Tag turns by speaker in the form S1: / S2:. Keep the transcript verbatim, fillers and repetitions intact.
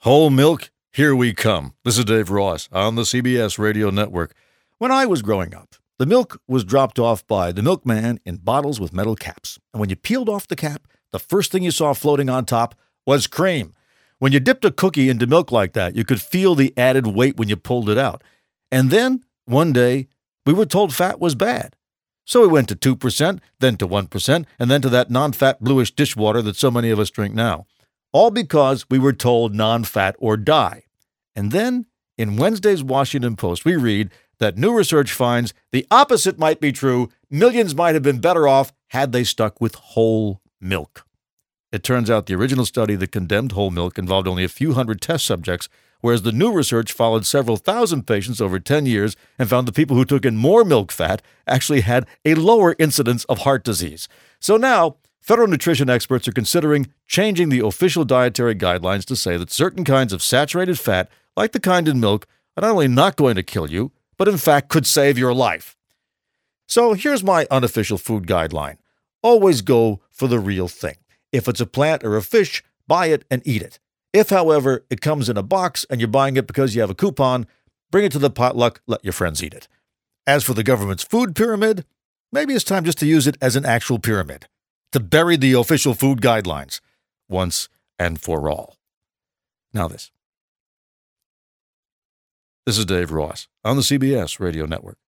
S1: Whole milk, here we come. This is Dave Ross on the C B S Radio Network. When I was growing up, the milk was dropped off by the milkman in bottles with metal caps. And when you peeled off the cap, the first thing you saw floating on top was cream. When you dipped a cookie into milk like that, you could feel the added weight when you pulled it out. And then, one day, we were told fat was bad. So we went to two percent, then to one percent, and then to that non-fat bluish dishwater that so many of us drink now. All because we were told non-fat or die. And then, in Wednesday's Washington Post, we read that new research finds the opposite might be true. Millions might have been better off had they stuck with whole milk. It turns out the original study that condemned whole milk involved only a few hundred test subjects, whereas the new research followed several thousand patients over ten years and found the people who took in more milk fat actually had a lower incidence of heart disease. So now, federal nutrition experts are considering changing the official dietary guidelines to say that certain kinds of saturated fat, like the kind in milk, are not only not going to kill you, but in fact could save your life. So here's my unofficial food guideline. Always go for the real thing. If it's a plant or a fish, buy it and eat it. If, however, it comes in a box and you're buying it because you have a coupon, bring it to the potluck, let your friends eat it. As for the government's food pyramid, maybe it's time just to use it as an actual pyramid, to bury the official food guidelines once and for all. Now this. This is Dave Ross on the C B S Radio Network.